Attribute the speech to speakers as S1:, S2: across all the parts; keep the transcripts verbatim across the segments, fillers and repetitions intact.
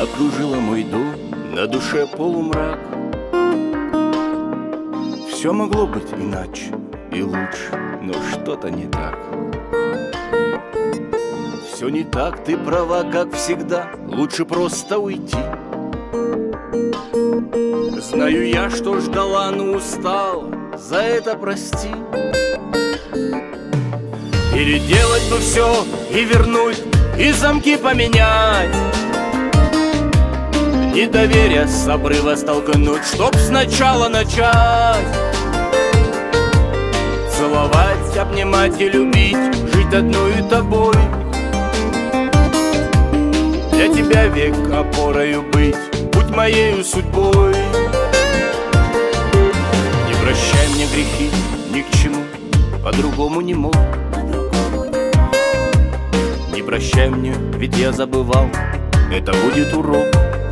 S1: Окружила мой дом, на душе полумрак. Все могло быть иначе и лучше, но что-то не так. Все не так, ты права, как всегда. Лучше просто уйти. Знаю я, что ждала, но устала. За это прости. Переделать бы все и вернуть, и замки поменять. Недоверие с обрыва столкнуть, чтоб сначала начать. Целовать, обнимать и любить, жить одной тобой. Для тебя век опорою быть, будь моею судьбой. Не прощай мне грехи, ни к чему, по-другому не мог. Не прощай мне, ведь я забывал, это будет урок.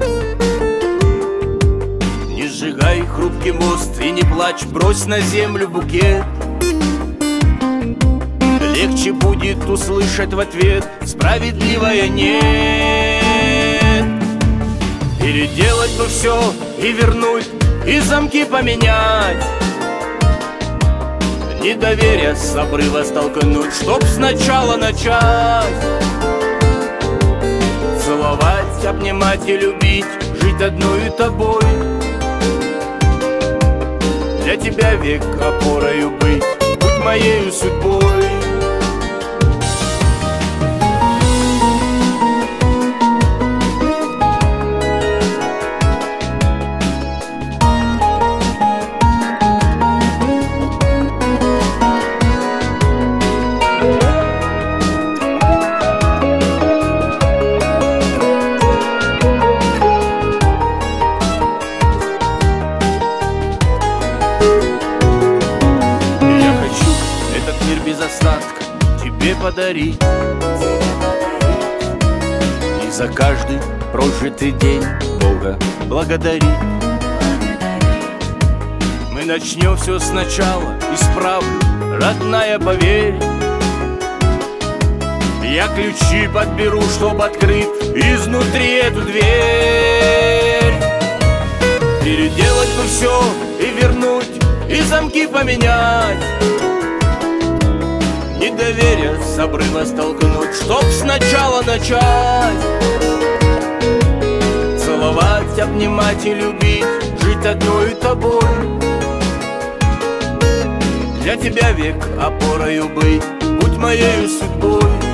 S1: Не сжигай хрупкий мост и не плачь, брось на землю букет. Легче будет услышать в ответ справедливое нет. Переделать бы все и вернуть, и замки поменять. Недоверие с обрыва столкнуть, чтоб сначала начать. Целовать, обнимать и любить, жить одной тобой. Для тебя век опорою быть, будь моею судьбой. Без остатка тебе подарить, и за каждый прожитый день Бога благодарить. Мы начнем все сначала, исправлю, родная, поверь. Я ключи подберу, чтоб открыть изнутри эту дверь. Переделать бы все и вернуть, и замки поменять. Недоверие с обрыва столкнуть, чтоб сначала начать. Целовать, обнимать и любить, жить одной тобой. Для тебя век опорою быть, будь моею судьбой.